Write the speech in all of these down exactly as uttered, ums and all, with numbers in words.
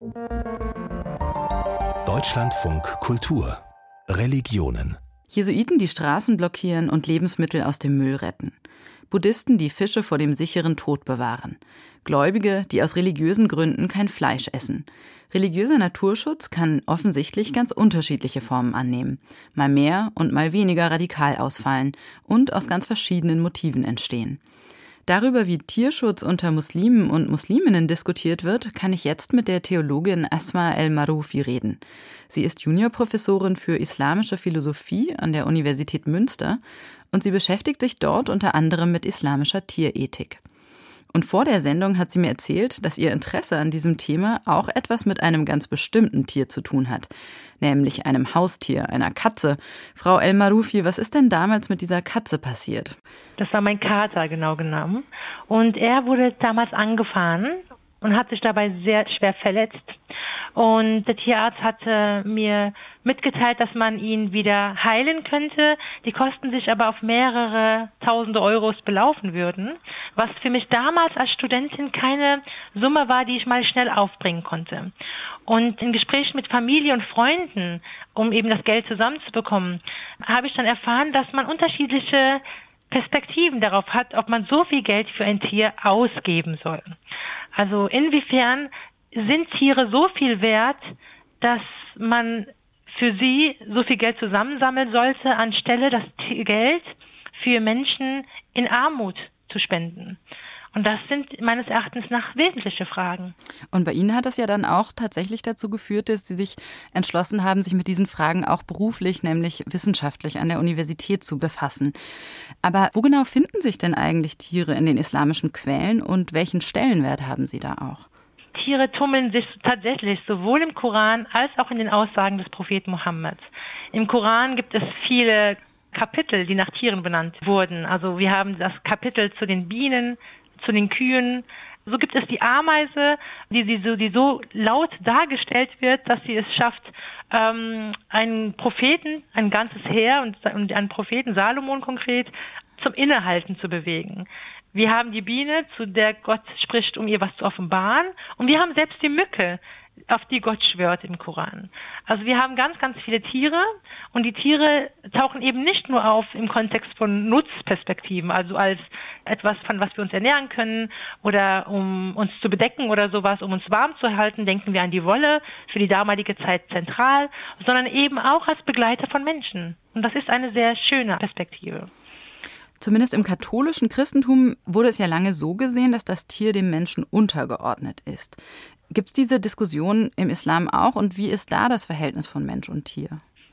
Deutschlandfunk Kultur Religionen. Jesuiten, die Straßen blockieren und Lebensmittel aus dem Müll retten. Buddhisten, die Fische vor dem sicheren Tod bewahren. Gläubige, die aus religiösen Gründen kein Fleisch essen. Religiöser Naturschutz kann offensichtlich ganz unterschiedliche Formen annehmen. Mal mehr und mal weniger radikal ausfallen und aus ganz verschiedenen Motiven entstehen. Darüber, wie Tierschutz unter Muslimen und Musliminnen diskutiert wird, kann ich jetzt mit der Theologin Asma El-Maroufi reden. Sie ist Juniorprofessorin für islamische Philosophie an der Universität Münster und sie beschäftigt sich dort unter anderem mit islamischer Tierethik. Und vor der Sendung hat sie mir erzählt, dass ihr Interesse an diesem Thema auch etwas mit einem ganz bestimmten Tier zu tun hat, nämlich einem Haustier, einer Katze. Frau El-Maroufi, was ist denn damals mit dieser Katze passiert? Das war mein Kater, genau genommen. Und er wurde damals angefahren und hat sich dabei sehr schwer verletzt. Und der Tierarzt hatte mir mitgeteilt, dass man ihn wieder heilen könnte. Die Kosten sich aber auf mehrere tausende Euros belaufen würden, was für mich damals als Studentin keine Summe war, die ich mal schnell aufbringen konnte. Und in Gesprächen mit Familie und Freunden, um eben das Geld zusammenzubekommen, habe ich dann erfahren, dass man unterschiedliche Perspektiven darauf hat, ob man so viel Geld für ein Tier ausgeben soll. Also inwiefern sind Tiere so viel wert, dass man für sie so viel Geld zusammensammeln sollte, anstelle das Geld für Menschen in Armut zu spenden? Und das sind meines Erachtens nach wesentliche Fragen. Und bei Ihnen hat das ja dann auch tatsächlich dazu geführt, dass Sie sich entschlossen haben, sich mit diesen Fragen auch beruflich, nämlich wissenschaftlich an der Universität zu befassen. Aber wo genau finden sich denn eigentlich Tiere in den islamischen Quellen und welchen Stellenwert haben sie da auch? Tiere tummeln sich tatsächlich sowohl im Koran als auch in den Aussagen des Propheten Mohammed. Im Koran gibt es viele Kapitel, die nach Tieren benannt wurden. Also wir haben das Kapitel zu den Bienen, zu den Kühen. So gibt es die Ameise, die, die, so, die so laut dargestellt wird, dass sie es schafft, ähm, einen Propheten, ein ganzes Heer und, und einen Propheten, Salomon konkret, zum Innehalten zu bewegen. Wir haben die Biene, zu der Gott spricht, um ihr was zu offenbaren. Und wir haben selbst die Mücke, auf die Gott schwört im Koran. Also wir haben ganz, ganz viele Tiere und die Tiere tauchen eben nicht nur auf im Kontext von Nutzperspektiven, also als etwas, von was wir uns ernähren können oder um uns zu bedecken oder sowas, um uns warm zu halten, denken wir an die Wolle, für die damalige Zeit zentral, sondern eben auch als Begleiter von Menschen. Und das ist eine sehr schöne Perspektive. Zumindest im katholischen Christentum wurde es ja lange so gesehen, dass das Tier dem Menschen untergeordnet ist. Gibt es diese Diskussion im Islam auch und wie ist da das Verhältnis von Mensch und Tier?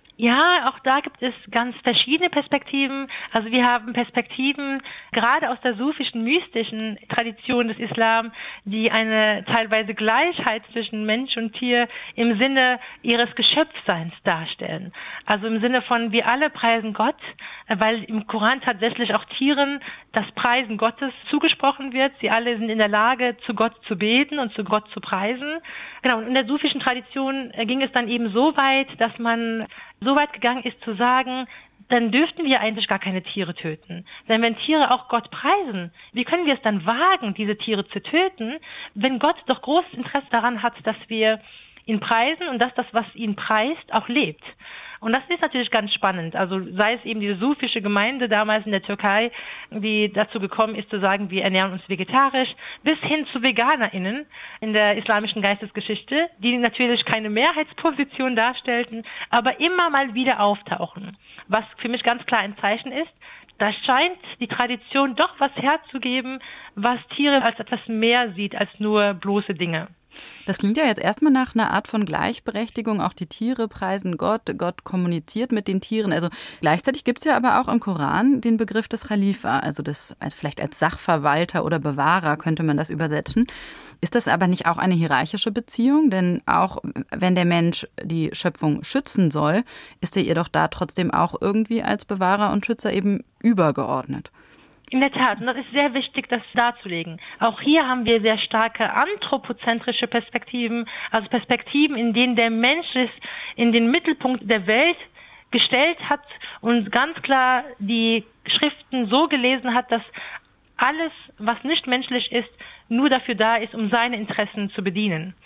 Ja, auch da gibt es ganz verschiedene Perspektiven. Also wir haben Perspektiven gerade aus der sufischen, mystischen Tradition des Islam, die eine teilweise Gleichheit zwischen Mensch und Tier im Sinne ihres Geschöpfseins darstellen. Also im Sinne von, wir alle preisen Gott, weil im Koran tatsächlich auch Tieren das Preisen Gottes zugesprochen wird. Sie alle sind in der Lage, zu Gott zu beten und zu Gott zu preisen. Genau, und in der sufischen Tradition ging es dann eben so weit, dass man so weit gegangen ist zu sagen, dann dürften wir eigentlich gar keine Tiere töten. Denn wenn Tiere auch Gott preisen, wie können wir es dann wagen, diese Tiere zu töten, wenn Gott doch großes Interesse daran hat, dass wir ihn preisen und dass das, was ihn preist, auch lebt. Und das ist natürlich ganz spannend. Also sei es eben diese sufische Gemeinde damals in der Türkei, die dazu gekommen ist zu sagen, wir ernähren uns vegetarisch, bis hin zu VeganerInnen in der islamischen Geistesgeschichte, die natürlich keine Mehrheitsposition darstellten, aber immer mal wieder auftauchen. Was für mich ganz klar ein Zeichen ist, da scheint die Tradition doch was herzugeben, was Tiere als etwas mehr sieht als nur bloße Dinge. Das klingt ja jetzt erstmal nach einer Art von Gleichberechtigung. Auch die Tiere preisen Gott, Gott kommuniziert mit den Tieren. Also gleichzeitig gibt es ja aber auch im Koran den Begriff des Khalifa, also das also vielleicht als Sachverwalter oder Bewahrer könnte man das übersetzen. Ist das aber nicht auch eine hierarchische Beziehung? Denn auch wenn der Mensch die Schöpfung schützen soll, ist er ihr doch da trotzdem auch irgendwie als Bewahrer und Schützer eben übergeordnet. In der Tat, und das ist sehr wichtig, das darzulegen. Auch hier haben wir sehr starke anthropozentrische Perspektiven, also Perspektiven, in denen der Mensch es in den Mittelpunkt der Welt gestellt hat und ganz klar die Schriften so gelesen hat, dass alles, was nicht menschlich ist, nur dafür da ist, um seine Interessen zu bedienen.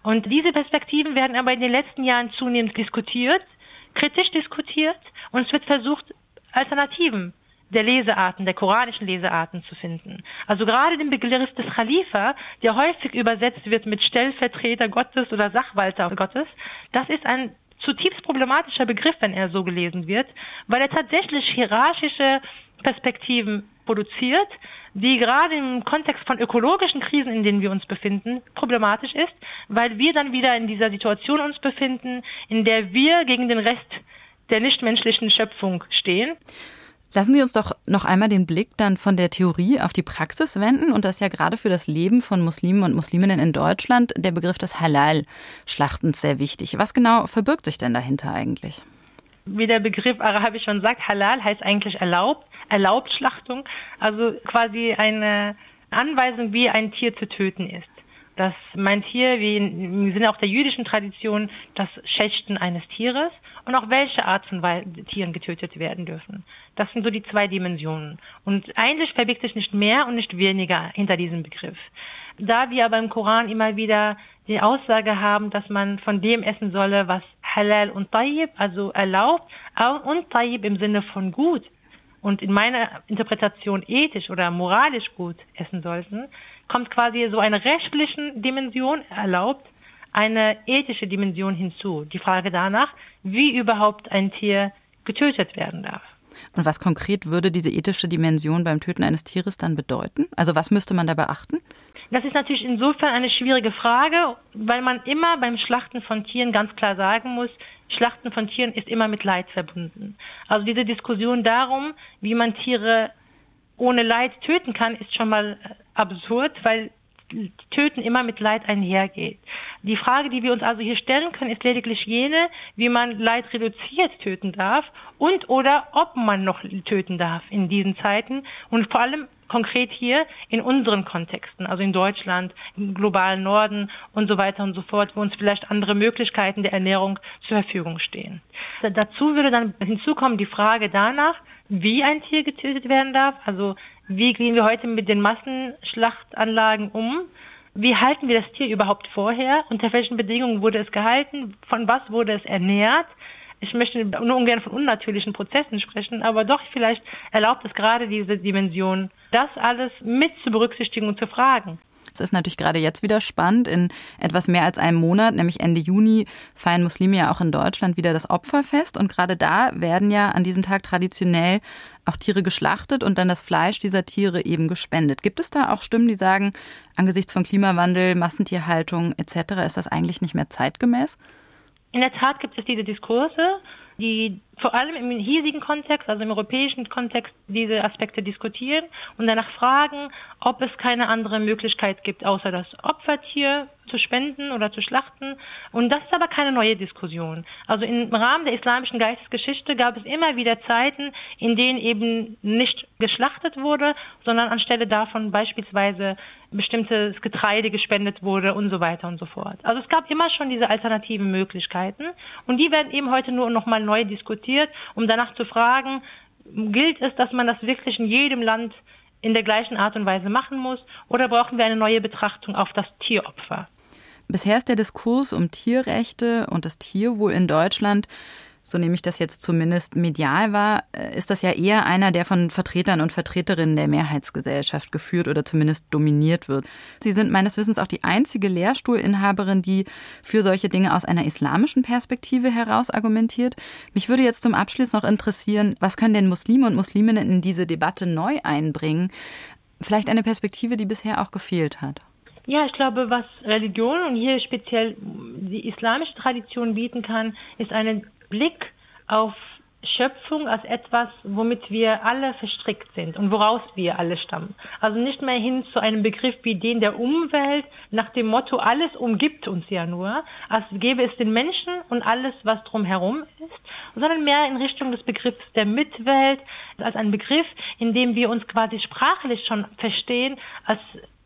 Und diese Perspektiven werden aber in den letzten Jahren zunehmend diskutiert, kritisch diskutiert, und es wird versucht, Alternativen der Lesearten, der koranischen Lesearten zu finden. Also gerade den Begriff des Khalifa, der häufig übersetzt wird mit Stellvertreter Gottes oder Sachwalter Gottes, das ist ein zutiefst problematischer Begriff, wenn er so gelesen wird, weil er tatsächlich hierarchische Perspektiven produziert, die gerade im Kontext von ökologischen Krisen, in denen wir uns befinden, problematisch ist, weil wir dann wieder in dieser Situation uns befinden, in der wir gegen den Rest der nichtmenschlichen Schöpfung stehen. Lassen Sie uns doch noch einmal den Blick dann von der Theorie auf die Praxis wenden. Und das ist ja gerade für das Leben von Muslimen und Musliminnen in Deutschland der Begriff des Halal-Schlachtens sehr wichtig. Was genau verbirgt sich denn dahinter eigentlich? Wie der Begriff arabisch schon sagt, Halal heißt eigentlich erlaubt, erlaubt Schlachtung. Also quasi eine Anweisung, wie ein Tier zu töten ist. Das meint hier, wie im Sinne auch der jüdischen Tradition, das Schächten eines Tieres und auch welche Art von Tieren getötet werden dürfen. Das sind so die zwei Dimensionen. Und eigentlich verbirgt sich nicht mehr und nicht weniger hinter diesem Begriff. Da wir aber im Koran immer wieder die Aussage haben, dass man von dem essen solle, was halal und tayyib, also erlaubt, und tayyib im Sinne von gut, und in meiner Interpretation ethisch oder moralisch gut essen sollten, kommt quasi so eine rechtliche Dimension erlaubt, eine ethische Dimension hinzu. Die Frage danach, wie überhaupt ein Tier getötet werden darf. Und was konkret würde diese ethische Dimension beim Töten eines Tieres dann bedeuten? Also was müsste man da beachten? Das ist natürlich insofern eine schwierige Frage, weil man immer beim Schlachten von Tieren ganz klar sagen muss, Schlachten von Tieren ist immer mit Leid verbunden. Also diese Diskussion darum, wie man Tiere ohne Leid töten kann, ist schon mal absurd, weil Töten immer mit Leid einhergeht. Die Frage, die wir uns also hier stellen können, ist lediglich jene, wie man Leid reduziert töten darf und oder ob man noch töten darf in diesen Zeiten und vor allem konkret hier in unseren Kontexten, also in Deutschland, im globalen Norden und so weiter und so fort, wo uns vielleicht andere Möglichkeiten der Ernährung zur Verfügung stehen. Dazu würde dann hinzukommen die Frage danach, wie ein Tier getötet werden darf, also wie gehen wir heute mit den Massenschlachtanlagen um? Wie halten wir das Tier überhaupt vorher? Unter welchen Bedingungen wurde es gehalten? Von was wurde es ernährt? Ich möchte nur ungern von unnatürlichen Prozessen sprechen, aber doch vielleicht erlaubt es gerade diese Dimension, das alles mit zu berücksichtigen und zu fragen. Es ist natürlich gerade jetzt wieder spannend. In etwas mehr als einem Monat, nämlich Ende Juni, feiern Muslime ja auch in Deutschland wieder das Opferfest. Und gerade da werden ja an diesem Tag traditionell auch Tiere geschlachtet und dann das Fleisch dieser Tiere eben gespendet. Gibt es da auch Stimmen, die sagen, angesichts von Klimawandel, Massentierhaltung et cetera, ist das eigentlich nicht mehr zeitgemäß? In der Tat gibt es diese Diskurse, die vor allem im hiesigen Kontext, also im europäischen Kontext, diese Aspekte diskutieren und danach fragen, ob es keine andere Möglichkeit gibt, außer das Opfertier zu spenden oder zu schlachten. Und das ist aber keine neue Diskussion. Also im Rahmen der islamischen Geistesgeschichte gab es immer wieder Zeiten, in denen eben nicht geschlachtet wurde, sondern anstelle davon beispielsweise bestimmtes Getreide gespendet wurde und so weiter und so fort. Also es gab immer schon diese alternativen Möglichkeiten und die werden eben heute nur noch mal neu diskutiert, um danach zu fragen, gilt es, dass man das wirklich in jedem Land in der gleichen Art und Weise machen muss oder brauchen wir eine neue Betrachtung auf das Tieropfer? Bisher ist der Diskurs um Tierrechte und das Tierwohl in Deutschland, so nehme ich das jetzt zumindest medial wahr, ist das ja eher einer, der von Vertretern und Vertreterinnen der Mehrheitsgesellschaft geführt oder zumindest dominiert wird. Sie sind meines Wissens auch die einzige Lehrstuhlinhaberin, die für solche Dinge aus einer islamischen Perspektive heraus argumentiert. Mich würde jetzt zum Abschluss noch interessieren, was können denn Muslime und Musliminnen in diese Debatte neu einbringen? Vielleicht eine Perspektive, die bisher auch gefehlt hat. Ja, ich glaube, was Religion und hier speziell die islamische Tradition bieten kann, ist einen Blick auf Schöpfung als etwas, womit wir alle verstrickt sind und woraus wir alle stammen. Also nicht mehr hin zu einem Begriff wie den der Umwelt, nach dem Motto, alles umgibt uns ja nur, als gäbe es den Menschen und alles, was drumherum ist, sondern mehr in Richtung des Begriffs der Mitwelt, als ein Begriff, in dem wir uns quasi sprachlich schon verstehen, als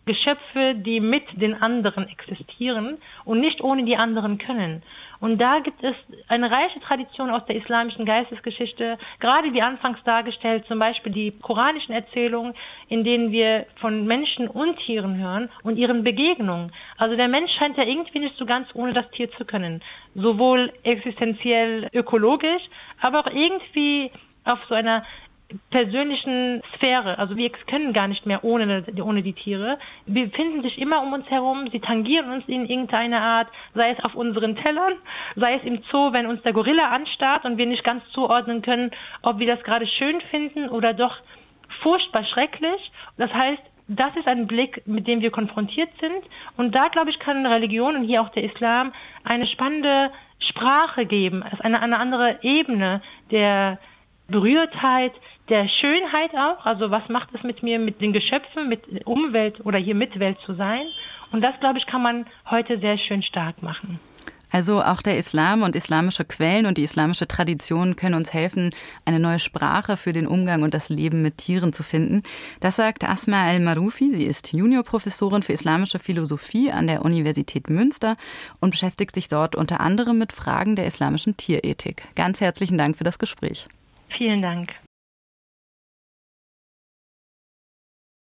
Geschöpfe, die mit den anderen existieren und nicht ohne die anderen können. Und da gibt es eine reiche Tradition aus der islamischen Geistesgeschichte, gerade wie anfangs dargestellt, zum Beispiel die koranischen Erzählungen, in denen wir von Menschen und Tieren hören und ihren Begegnungen. Also der Mensch scheint ja irgendwie nicht so ganz ohne das Tier zu können. Sowohl existenziell ökologisch, aber auch irgendwie auf so einer persönlichen Sphäre. Also wir können gar nicht mehr ohne, ohne die Tiere. Wir befinden sich immer um uns herum, sie tangieren uns in irgendeiner Art, sei es auf unseren Tellern, sei es im Zoo, wenn uns der Gorilla anstarrt und wir nicht ganz zuordnen können, ob wir das gerade schön finden oder doch furchtbar schrecklich. Das heißt, das ist ein Blick, mit dem wir konfrontiert sind. Und da, glaube ich, kann Religion und hier auch der Islam eine spannende Sprache geben, also eine, eine andere Ebene der Berührtheit, der Schönheit auch, also was macht es mit mir, mit den Geschöpfen, mit Umwelt oder hier Mitwelt zu sein. Und das, glaube ich, kann man heute sehr schön stark machen. Also auch der Islam und islamische Quellen und die islamische Tradition können uns helfen, eine neue Sprache für den Umgang und das Leben mit Tieren zu finden. Das sagt Asma Al-Maroufi. Sie ist Juniorprofessorin für islamische Philosophie an der Universität Münster und beschäftigt sich dort unter anderem mit Fragen der islamischen Tierethik. Ganz herzlichen Dank für das Gespräch. Vielen Dank.